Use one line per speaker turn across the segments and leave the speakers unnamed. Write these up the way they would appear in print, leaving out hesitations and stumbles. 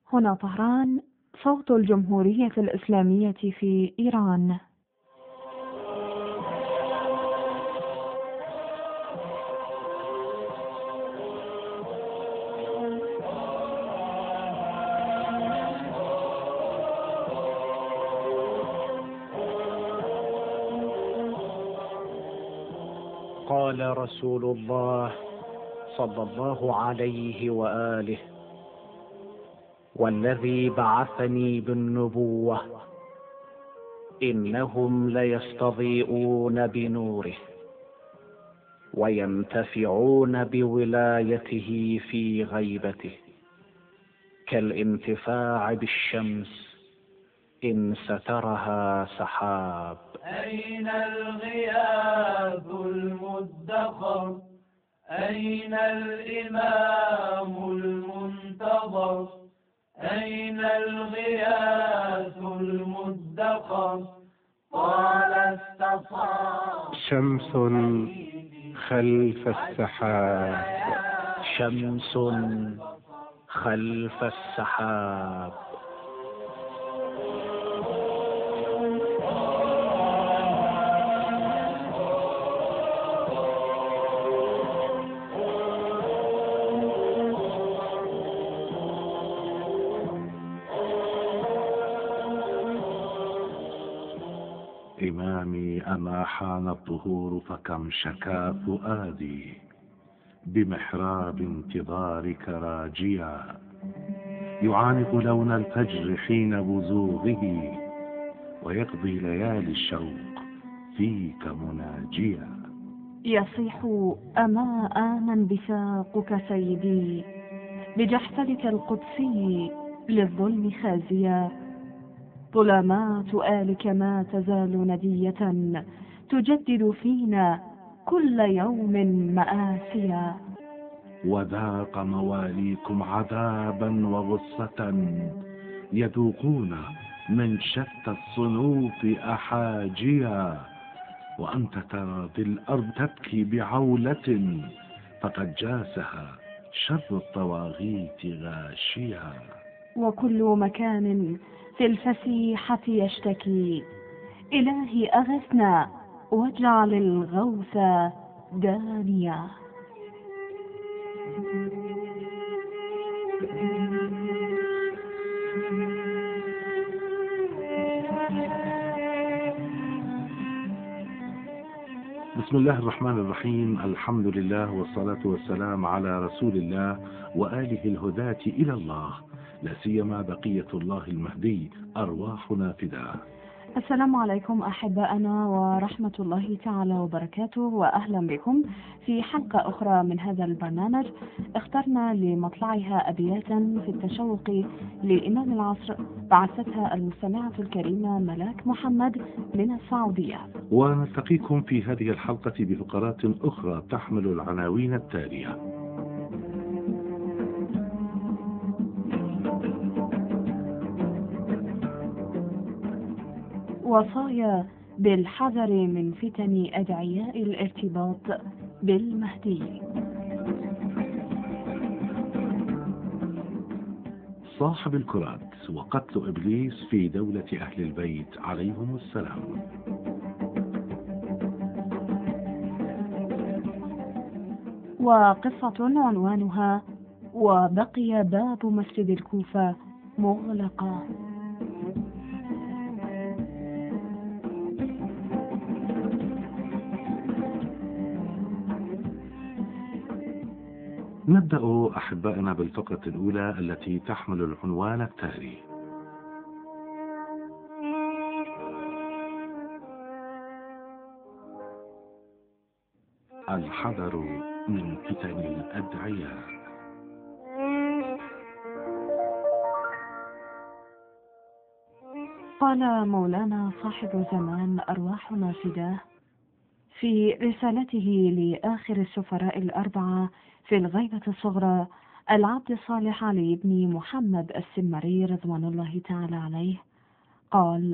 هنا طهران، صوت الجمهورية الإسلامية في إيران.
قال رسول الله صلى الله عليه وآله: والذي بعثني بالنبوة إنهم ليستضيئون بنوره وينتفعون بولايته في غيبته كالانتفاع بالشمس إن سترها سحاب.
أين الغياث المدخر؟ أين الإمام المنتظر؟ أين الغياث المدخر؟ قال استصاب
شمس خلف السحاب.
شمس خلف السحاب.
إمامي أما حان الظهور فكم شكا فؤادي بمحراب انتظارك راجيا، يعانق لون الفجر حين بزوغه ويقضي ليالي الشوق فيك مناجيا.
يصيح أما آنا بساقك سيدي بجحفلك القدسي للظلم خازيا، ظلامات آلك ما تزال ندية تجدد فينا كل يوم مآسيا.
وذاق مواليكم عذابا وغصة يذوقون من شتى الصنوف أحاجيا، وأنت ترى ذي الأرض تبكي بعولة فقد جاسها شر الطواغيت غاشيا.
وكل مكان في الفسيحة يشتكي، إلهي أغثنا واجعل الغوث دانيا.
بسم الله الرحمن الرحيم. الحمد لله والصلاة والسلام على رسول الله وآله الهداة إلى الله، لا سيما بقية الله المهدي، أرواحنا فداه.
السلام عليكم أحبائنا ورحمة الله تعالى وبركاته، وأهلا بكم في حلقة أخرى من هذا البرنامج اخترنا لمطلعها أبياتا في التشوق لإمام العصر بعثتها المستمعة الكريمة ملاك محمد من السعودية.
ونلتقيكم في هذه الحلقة بفقرات أخرى تحمل العناوين التالية:
وصايا بالحذر من فتن أدعياء الارتباط بالمهدي،
صاحب الكرات وقتل إبليس في دولة أهل البيت عليهم السلام،
وقصة عنوانها وبقي باب مسجد الكوفة مغلقا.
نبدأ أحبائنا بالفقرة الأولى التي تحمل العنوان التالي: الحذر من فتن الأدعياء.
قال مولانا صاحب زمان أرواحنا فداه في رسالته لآخر السفراء الأربعة في الغيبة الصغرى العبد الصالح علي بن محمد السمري رضوان الله تعالى عليه، قال: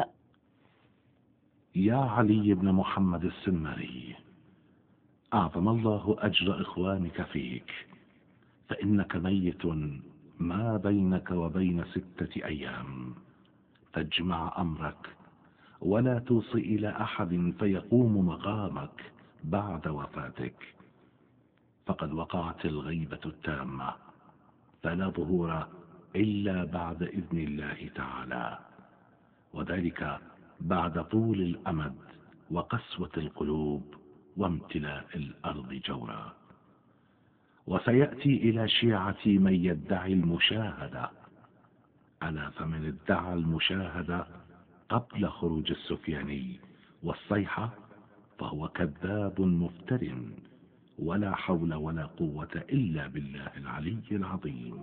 يا علي بن محمد السمري، أعظم الله أجر إخوانك فيك، فإنك ميت ما بينك وبين 6 أيام، تجمع أمرك ولا توصي إلى أحد فيقوم مقامك بعد وفاتك، فقد وقعت الغيبة التامة، فلا ظهور إلا بعد إذن الله تعالى، وذلك بعد طول الأمد وقسوة القلوب وامتلاء الأرض جورا. وسيأتي إلى شيعة من يدعي المشاهدة، ألا فمن ادعى المشاهدة قبل خروج السفياني والصيحة فهو كذاب مفتر، ولا حول ولا قوة إلا بالله العلي العظيم.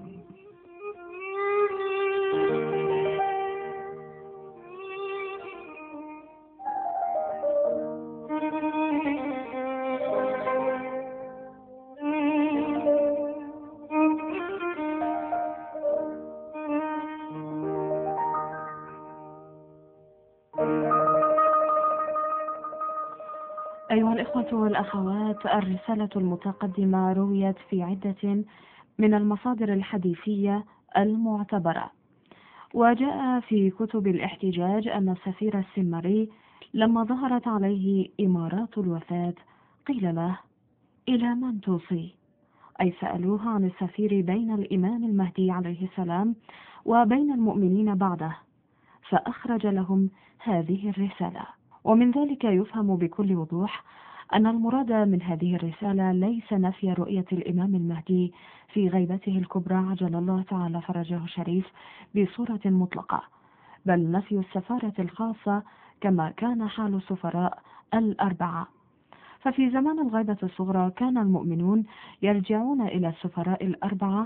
أيها الإخوة والأخوات، الرسالة المتقدمة رويت في عدة من المصادر الحديثية المعتبرة، وجاء في كتب الاحتجاج أن السفير السمري لما ظهرت عليه إمارات الوفاة قيل له: إلى من توصي؟ أي سألوه عن السفير بين الإمام المهدي عليه السلام وبين المؤمنين بعده، فأخرج لهم هذه الرسالة. ومن ذلك يفهم بكل وضوح أن المراد من هذه الرسالة ليس نفي رؤية الإمام المهدي في غيبته الكبرى عجل الله تعالى فرجه الشريف بصورة مطلقة، بل نفي السفارة الخاصة كما كان حال السفراء ال4. ففي زمان الغيبة الصغرى كان المؤمنون يرجعون إلى السفراء ال4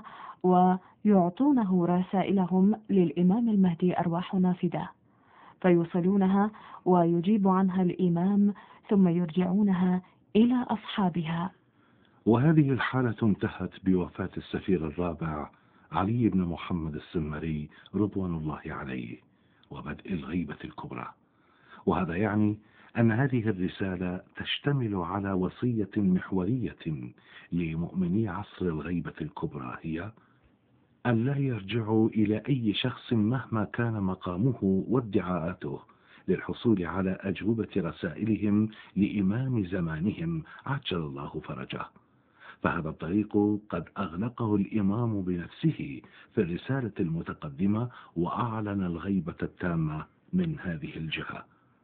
ويعطونه رسائلهم للإمام المهدي أرواح نافذة، فيوصلونها ويجيب عنها الإمام ثم يرجعونها إلى أصحابها.
وهذه الحالة انتهت بوفاة السفير الرابع علي بن محمد السمري رضوان الله عليه وبدء الغيبة الكبرى. وهذا يعني أن هذه الرسالة تشتمل على وصية محورية لمؤمني عصر الغيبة الكبرى، هي أن لا يرجعوا إلى أي شخص مهما كان مقامه وادعاءاته للحصول على أجوبة رسائلهم لإمام زمانهم عجل الله فرجه. فهذا الطريق قد أغلقه الإمام بنفسه في الرسالة المتقدمة وأعلن الغيبة التامة من هذه الجهة.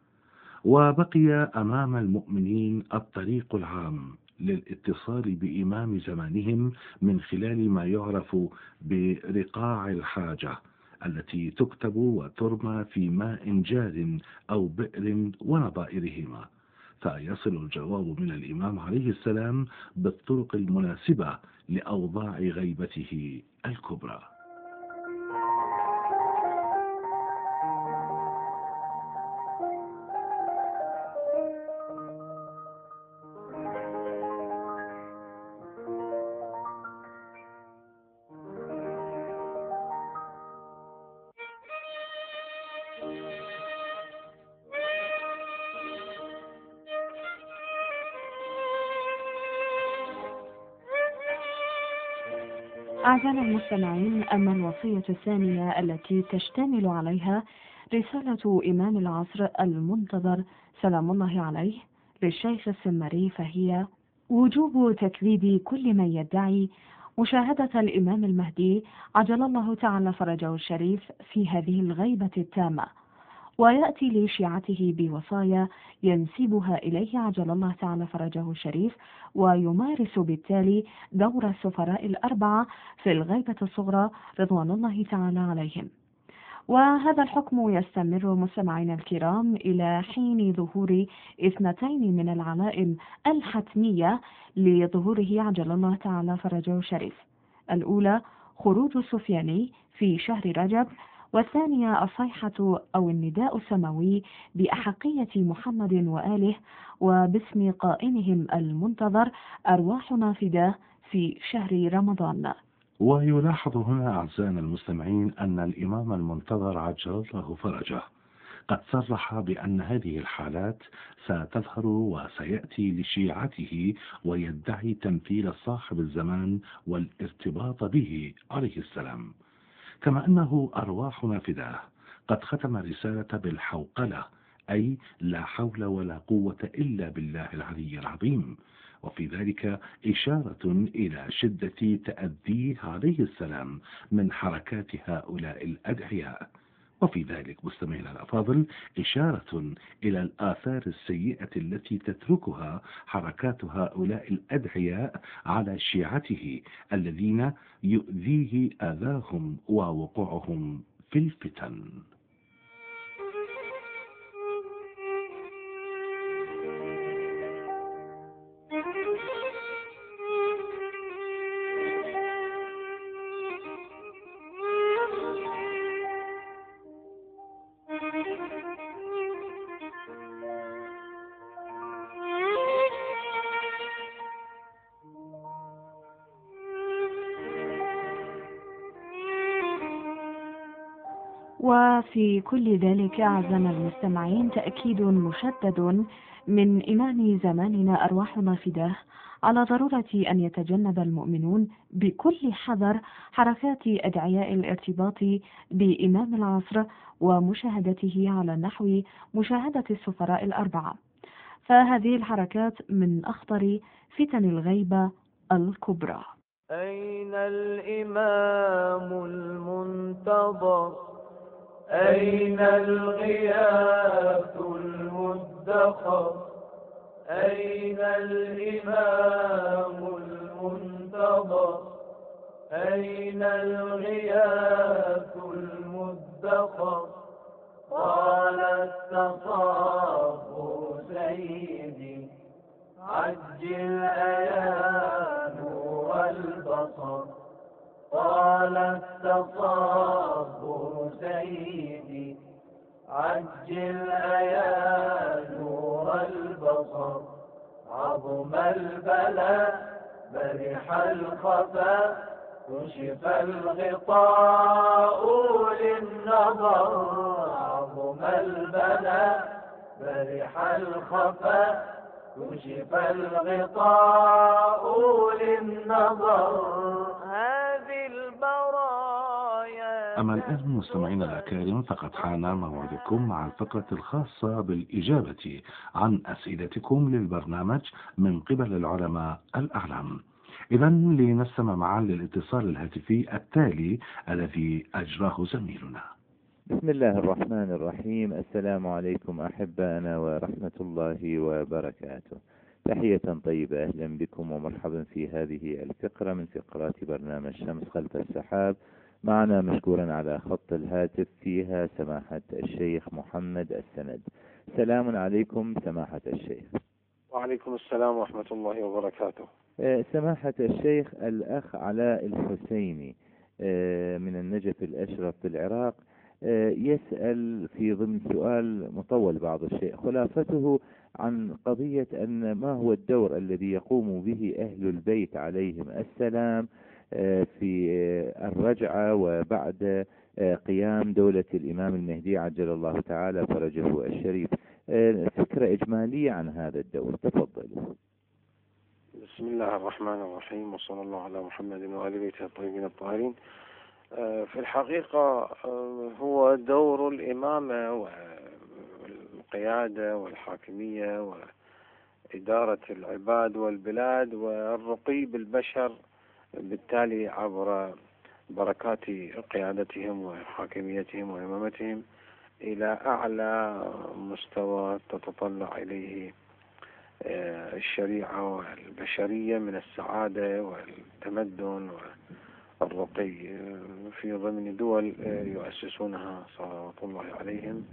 وبقي أمام المؤمنين الطريق العام للاتصال بإمام زمانهم من خلال ما يعرف برقاع الحاجة التي تكتب وترمى في ماء جار أو بئر ونظائرهما، فيصل الجواب من الإمام عليه السلام بالطرق المناسبة لأوضاع غيبته الكبرى.
أعزائنا المستمعين، أما الوصية الثانية التي تشتمل عليها رسالة إمام العصر المنتظر سلام الله عليه للشيخ السمري، فهي وجوب تكذيب كل من يدعي مشاهدة الإمام المهدي عجل الله تعالى فرجه الشريف في هذه الغيبة التامة، ويأتي لشيعته بوصايا ينسبها إليه عجل الله تعالى فرجه الشريف، ويمارس بالتالي دور السفراء ال4 في الغيبة الصغرى رضوان الله تعالى عليهم. وهذا الحكم يستمر مستمعينا الكرام إلى حين ظهور 2 من العلائم الحتمية لظهوره عجل الله تعالى فرجه الشريف. الأولى خروج السفياني في شهر رجب، والثانية الصيحة أو النداء السماوي بأحقية محمد وآله وباسم قائمهم المنتظر أرواح نافذة في شهر رمضان.
ويلاحظ هنا أعزائنا المستمعين أن الإمام المنتظر عجل الله فرجه قد صرح بأن هذه الحالات ستظهر وسيأتي لشيعته، ويدعي تمثيل صاحب الزمان والارتباط به عليه السلام. كما أنه أرواح نافذة قد ختم الرسالة بالحوقلة، أي لا حول ولا قوة إلا بالله العلي العظيم، وفي ذلك إشارة إلى شدة تأذيه عليه السلام من حركات هؤلاء الأدعياء. وفي ذلك مستمعينا الأفاضل إشارة إلى الآثار السيئة التي تتركها حركات هؤلاء الأدعياء على شيعته الذين يؤذيه أذاهم ووقوعهم في الفتن.
وفي كل ذلك أعزائنا المستمعين تأكيد مشدد من إمام زماننا أرواحنا فداه على ضرورة أن يتجنب المؤمنون بكل حذر حركات أدعياء الارتباط بإمام العصر ومشاهدته على نحو مشاهدة السفراء الأربعة، فهذه الحركات من أخطر فتن الغيبة الكبرى.
أين الإمام المنتظر؟ أين الغياث المدخر؟ أين الإمام المنتظر؟ أين الغياث المدخر؟ قال التصاف سيدي عجل يا نور البصر. قال التصاف سيدي عجل يا نور البصر. عظم البلاء برح الخفاء كشف الغطاء للنظر. عظم البلاء برح الخفاء كشف الغطاء للنظر. هذه البرايا.
أما الآن مستمعينا الأكارم فقد حان موعدكم مع الفقرة الخاصة بالإجابة عن أسئلتكم للبرنامج من قبل العلماء الأعلام. إذن لنستمع معا للاتصال الهاتفي التالي الذي أجراه زميلنا.
بسم الله الرحمن الرحيم. السلام عليكم أحبائنا ورحمة الله وبركاته. تحية طيبة، أهلا بكم ومرحبا في هذه الفقرة من فقرات برنامج شمس خلف السحاب. معنا مشكورا على خط الهاتف فيها سماحة الشيخ محمد السند. سلام عليكم سماحة الشيخ.
وعليكم السلام ورحمة الله وبركاته.
سماحة الشيخ، الأخ علاء الحسيني من النجف الأشرف بالعراق يسأل في ضمن سؤال مطول بعض الشيء، خلافته عن قضية أن ما هو الدور الذي يقوم به أهل البيت عليهم السلام في الرجعة وبعد قيام دولة الإمام المهدي عجل الله تعالى فرجه الشريف. فكرة إجمالية عن هذا الدور، تفضل.
بسم الله الرحمن الرحيم، وصلى الله على محمد وآل بيته الطيبين الطاهرين. في الحقيقة هو دور الإمامة والقيادة والحاكمية وإدارة العباد والبلاد والرقي بالبشر، بالتالي عبر بركات قيادتهم وحاكميتهم وإمامتهم إلى أعلى مستوى تتطلع إليه الشريعة والبشرية من السعادة والتمدن والرقي في ضمن دول يؤسسونها صلوات الله عليهم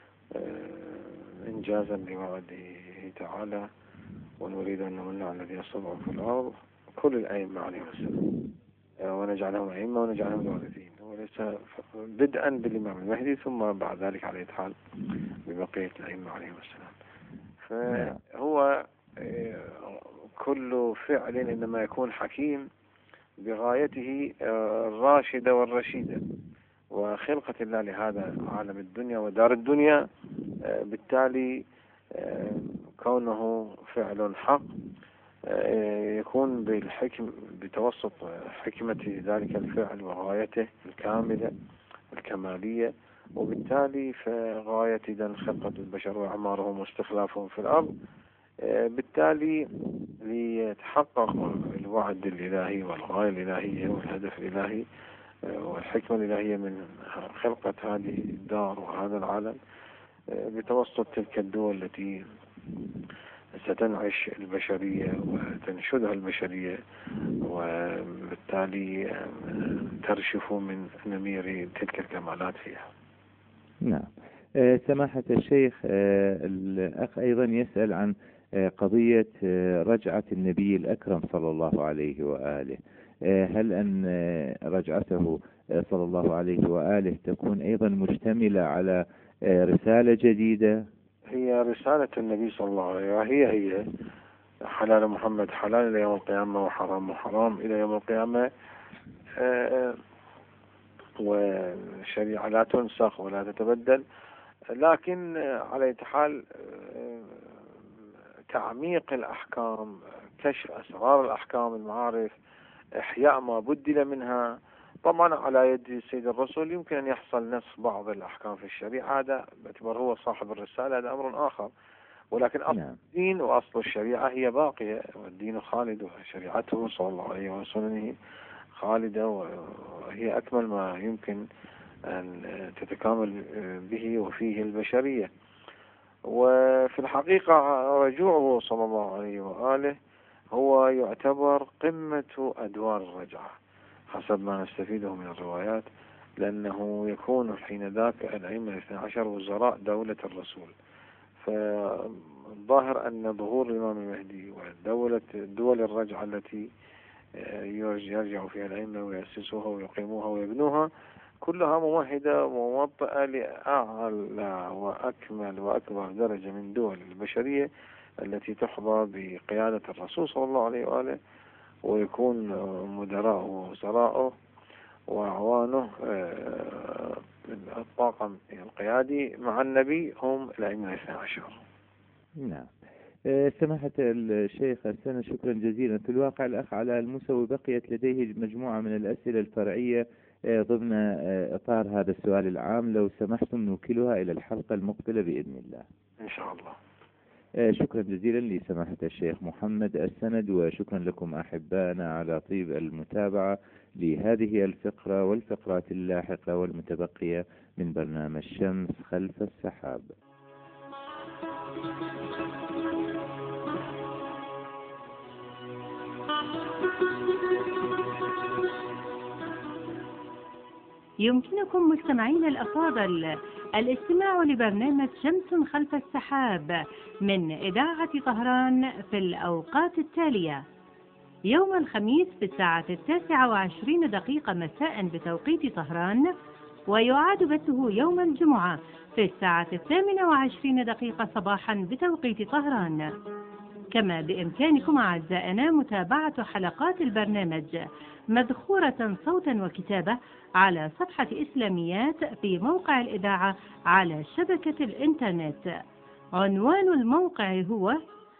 إنجازا لوعده تعالى. ونريد أن نمن على الذين استضعفوا في الأرض كل الأئمة عليهم السلام ونجعلهم أئمة ونجعلهم الوارثين، وليس بدءا بالإمام المهدي ثم بعد ذلك على الإتحاد ببقية الأئمة عليهم السلام. فهو كل فعل إنما يكون حكيم بغايته الراشدة والرشيدة، وخلقة الله لهذا عالم الدنيا ودار الدنيا. بالتالي كونه فعل حق يكون بتوسط حكمة ذلك الفعل وغايته الكاملة الكمالية، وبالتالي فغاية إذا خلقة البشر وأعمارهم واستخلافهم في الأرض، بالتالي ليتحقق الوعد الإلهي والغاية الإلهية والهدف الإلهي والحكمة الإلهية من خلقة هذه الدار وهذا العالم بتوسط تلك الدول التي ستنعش البشرية وتنشدها البشرية، وبالتالي ترشف من نمير تلك الكمالات فيها.
نعم. سماحة الشيخ، الأخ أيضا يسأل عن قضية رجعة النبي الأكرم صلى الله عليه وآله. هل أن رجعته صلى الله عليه وآله تكون أيضا مشتملة على رسالة جديدة؟
هي رسالة النبي صلى الله عليه وآله هي حلال محمد حلال إلى يوم القيامة وحرام محرام إلى يوم القيامة، وشريعة لا تنسخ ولا تتبدل. لكن على أي حال تعميق الأحكام، كشف أسرار الأحكام، المعارف، إحياء ما بدل منها، طبعا على يد السيد الرسول يمكن أن يحصل نسخ بعض الأحكام في الشريعة، هذا باعتبار هو صاحب الرسالة، هذا أمر آخر. ولكن أصل الدين وأصل الشريعة هي باقية، والدين خالد وشريعته صلى الله عليه وسلم خالدة، وهي أكمل ما يمكن أن تتكامل به وفيه البشرية. وفي الحقيقة رجوعه صلى الله عليه وآله هو يعتبر قمة أدوار الرجعة حسب ما نستفيده من الروايات، لأنه يكون حين ذاك الأئمة 12 وزراء دولة الرسول. فالظاهر أن ظهور الإمام المهدي ودول الرجعة التي يرجع فيها الأئمة ويأسسوها ويقيموها ويبنوها كلها ممهدة وموطئة لأعلى وأكمل وأكبر درجة من دول البشرية التي تحظى بقيادة الرسول صلى الله عليه وآله، ويكون مدراءه ووزراءه وأعوانه من الطاقم القيادي مع النبي هم الأئمة 12.
نعم. سماحة الشيخ أرسلنا شكرا جزيلا. في الواقع الأخ على المسوي بقيت لديه مجموعة من الأسئلة الفرعية ضمن إطار هذا السؤال العام، لو سمحتم نوكلها إلى الحلقة المقبلة بإذن الله
إن شاء الله.
شكرا جزيلا لسماحة الشيخ محمد السند، وشكرا لكم أحبائنا على طيب المتابعة لهذه الفقرة والفقرات اللاحقة والمتبقية من برنامج شمس خلف السحاب.
يمكنكم مستمعين الأفاضل الاستماع لبرنامج شمس خلف السحاب من إذاعة طهران في الأوقات التالية: يوم الخميس في الساعة 29:20 مساء بتوقيت طهران، ويعاد بثه يوم الجمعة في الساعة 28:20 صباحا بتوقيت طهران. كما بإمكانكم أعزائنا متابعة حلقات البرنامج مذخورة صوتا وكتابة على صفحة إسلاميات في موقع الإذاعة على شبكة الإنترنت. عنوان الموقع هو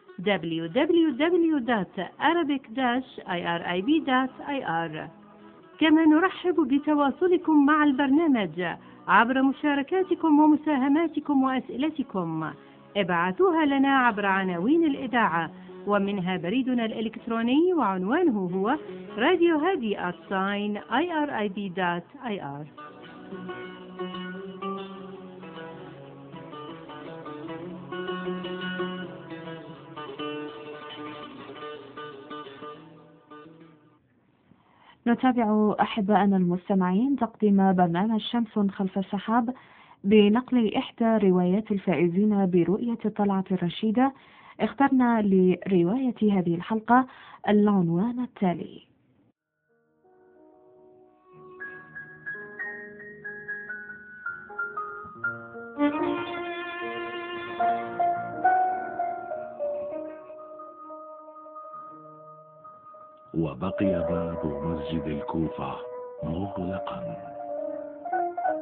www.arabic-irib.ir. كما نرحب بتواصلكم مع البرنامج عبر مشاركاتكم ومساهماتكم وأسئلتكم. ابعثوها لنا عبر عناوين الإذاعة، ومنها بريدنا الإلكتروني وعنوانه هو radiohadi@irib.ir.
نتابع أحبائنا المستمعين تقديم برنامج شمس خلف السحاب بنقل إحدى روايات الفائزين برؤية طلعة الرشيدة. اخترنا لرواية هذه الحلقة العنوان التالي:
وبقي باب مسجد الكوفة مغلقا.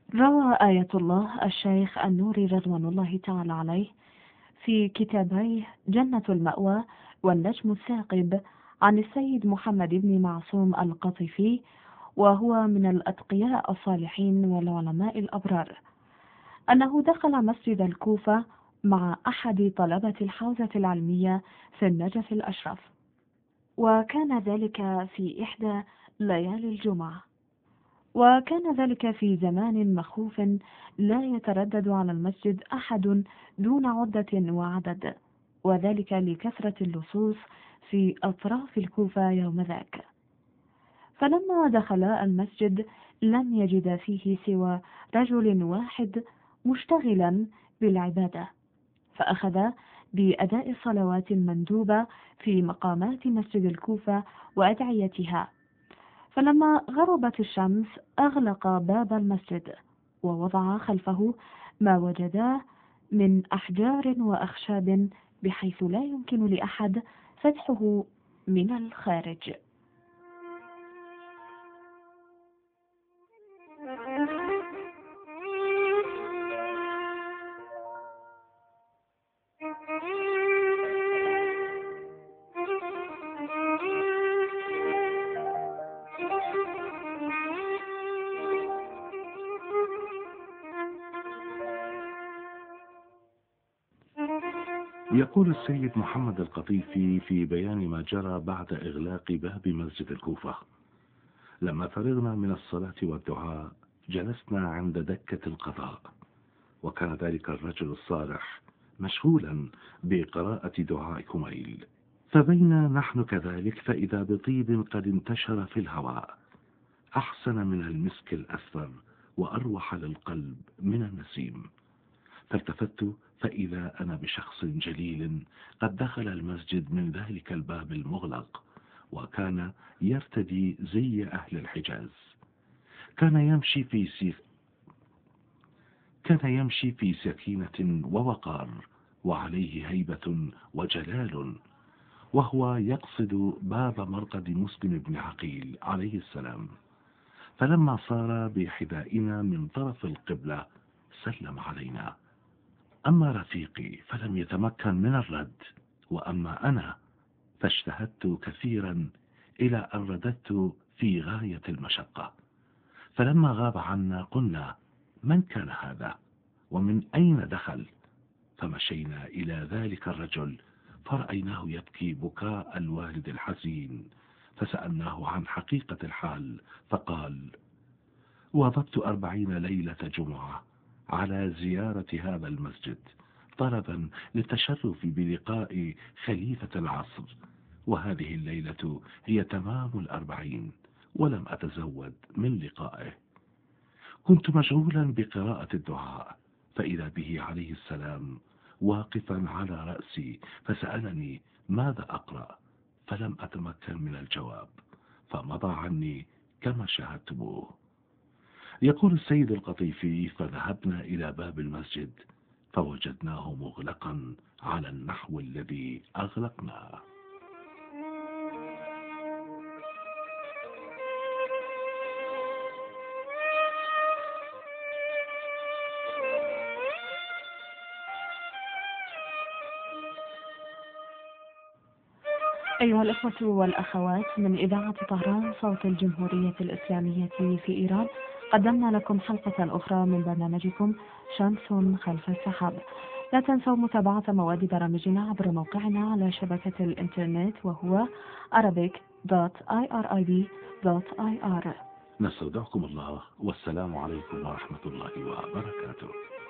روى آية الله الشيخ النوري رضوان الله تعالى عليه في كتابيه جنة المأوى والنجم الثاقب عن السيد محمد بن معصوم القطيفي، وهو من الأتقياء الصالحين والعلماء الأبرار، أنه دخل مسجد الكوفة مع أحد طلبة الحوزة العلمية في النجف الأشرف، وكان ذلك في إحدى ليالي الجمعة، وكان ذلك في زمان مخوف لا يتردد على المسجد أحد دون عدة وعدد، وذلك لكثرة اللصوص في أطراف الكوفة يوم ذاك. فلما دخل المسجد لم يجد فيه سوى رجل واحد مشتغلا بالعبادة، فأخذ بأداء الصلوات المندوبة في مقامات مسجد الكوفة وأدعيتها. فلما غربت الشمس أغلق باب المسجد ووضع خلفه ما وجداه من أحجار وأخشاب بحيث لا يمكن لأحد فتحه من الخارج.
يقول السيد محمد القطيفي في بيان ما جرى بعد إغلاق باب مسجد الكوفة: لما فرغنا من الصلاة والدعاء جلسنا عند دكة القضاء، وكان ذلك الرجل الصالح مشغولا بقراءة دعاء كميل، فبينا نحن كذلك فإذا بطيب قد انتشر في الهواء أحسن من المسك الأسفر وأروح للقلب من النسيم، فالتفت فإذا أنا بشخص جليل قد دخل المسجد من ذلك الباب المغلق، وكان يرتدي زي أهل الحجاز. كان يمشي في سكينة ووقار، وعليه هيبة وجلال، وهو يقصد باب مرقد مسلم بن عقيل عليه السلام. فلما صار بحذائنا من طرف القبلة سلم علينا. أما رفيقي فلم يتمكن من الرد، وأما أنا فاجتهدت كثيرا إلى أن رددت في غاية المشقة. فلما غاب عنا قلنا: من كان هذا ومن أين دخل؟ فمشينا إلى ذلك الرجل فرأيناه يبكي بكاء الوالد الحزين، فسألناه عن حقيقة الحال فقال: وضبت 40 ليلة جمعة على زيارة هذا المسجد طلبا للتشرف بلقاء خليفة العصر، وهذه الليلة هي تمام 40 ولم أتزود من لقائه. كنت مشغولا بقراءة الدعاء، فإذا به عليه السلام واقفا على رأسي فسألني ماذا أقرأ، فلم أتمكن من الجواب، فمضى عني كما شاهدتموه. يقول السيد القطيفي: فذهبنا إلى باب المسجد فوجدناه مغلقا على النحو الذي أغلقناه.
أيها الأخوة والأخوات من إذاعة طهران صوت الجمهورية الإسلامية في إيران، قدمنا لكم حلقة أخرى من برنامجكم شمس خلف السحاب. لا تنسوا متابعة مواد برامجنا عبر موقعنا على شبكة الإنترنت، وهو arabic.irib.ir.
نستودعكم الله، والسلام عليكم ورحمة الله وبركاته.